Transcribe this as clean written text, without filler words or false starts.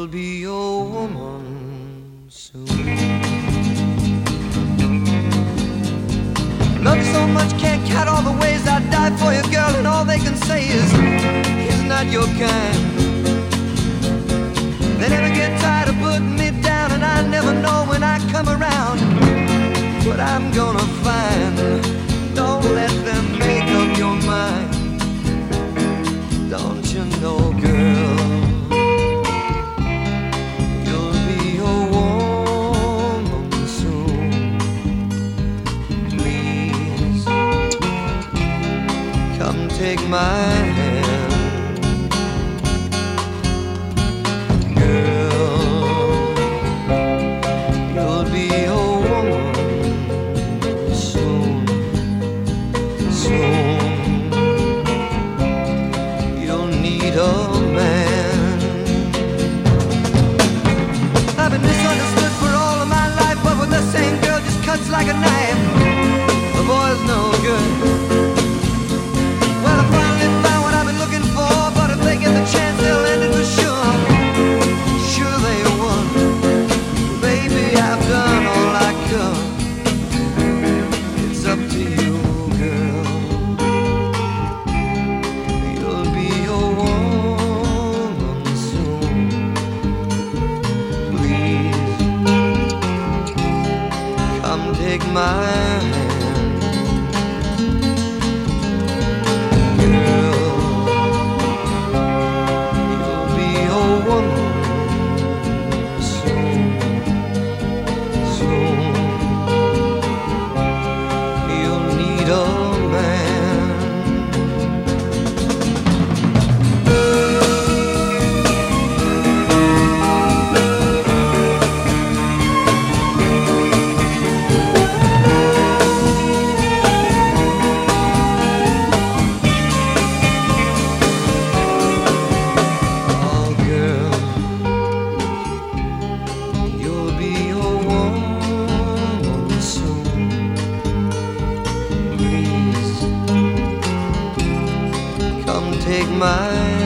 you'll be your woman soon. Love you so much, can't count all the ways I'd die for you, girl, and all they can say is he's not your kind. They never get tired of putting me down, and I never know when I come around what I'm gonna find. Don't let them make up your mind. Don't you know, girl, you'll be a woman soon. Please, come take my hand. Girl, you'll be a woman soon, soon. You'll need a man. I've been misunderstood for all of my life, but with the same girl just cuts like a knife. The boy's no good. Well, I finally found what I've been looking for, but if they get the chance, they'll end it for sure. Sure they won. Baby, I've done all I could. It's up to you, girl. You'll be a woman soon. Please, come take my hand. Girl, you'll be a woman soon, soon. You'll need a man. Oh, girl, you'll be a woman soon. Please, come take my